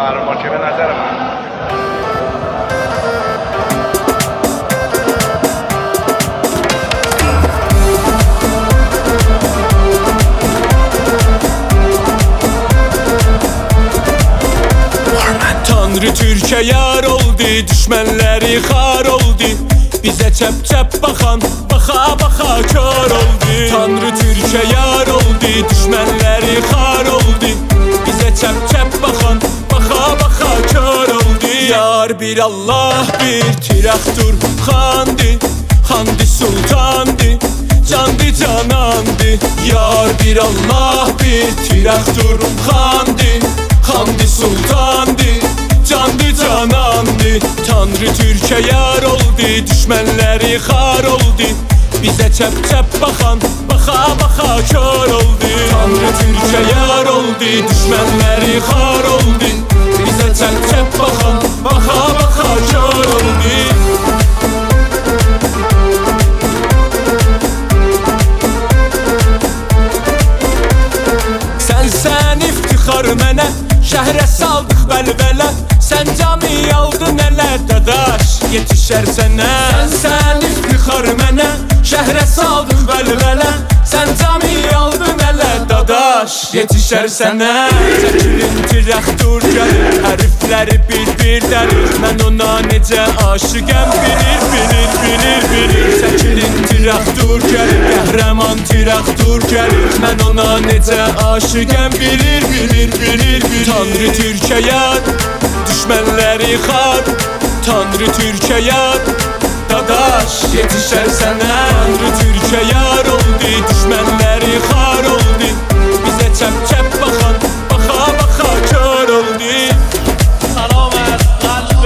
Makine nəzər var. Tanrı Türkiye yar oldu, düşmanları xar oldu. Bize çep bakan, baka kör oldu. Tanrı Türkiye yar oldu, düşmanları xar oldu. Bize çep bakan, baka kör oldu. Yar bir Allah bir tiraktur xandı, xandı sultandı, candı canandı. Yar bir Allah bir tiraktur xandı, xandı sultandı, candı canandı. Tanrı Türkiye yar oldu, düşmanları xar oldu. Bize çep bakan, baka kör oldu. Tanrı Türkiye yar oldu, düşmanları xar oldu. Bize çep bakan, baka kör oldu. Sen iftixar mənə, şəhrə saldıq bəlbələ. Sən cami aldın ələ dadaş, yetişər sənə. Sən iftixar mənə, şəhrə saldıq bəlbələ. Sən cami aldın ələ dadaş, yetişər sənə. Çəkilin tiraktur gəlir, hərfləri bir dərir. Mən ona necə aşıqəm bilir. Çəkilin tiraktur gəlir, qəhrəman tiraktur gəlir. Mən ona necə aşıqəm bilir. Tanrı Türkiye yar, düşmanları xar. Tanrı Türkiye yar, dadaş yetişər sənə. Tanrı Türkiye yar oldu, düşmanları xar oldu. Bize çep bakan, baka kör oldu. سلام از قلب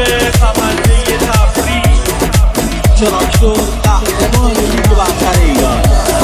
خبرنگار تبریز. تراکتور قهرمان لیگ برتر ایران.